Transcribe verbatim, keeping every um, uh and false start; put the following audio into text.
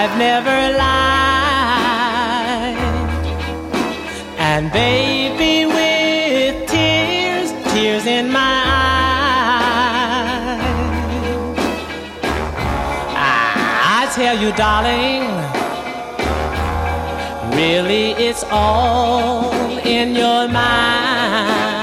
I've never lied. And baby, with tears, tears in my eyes, I, I tell you, darling, really it's all in your mind.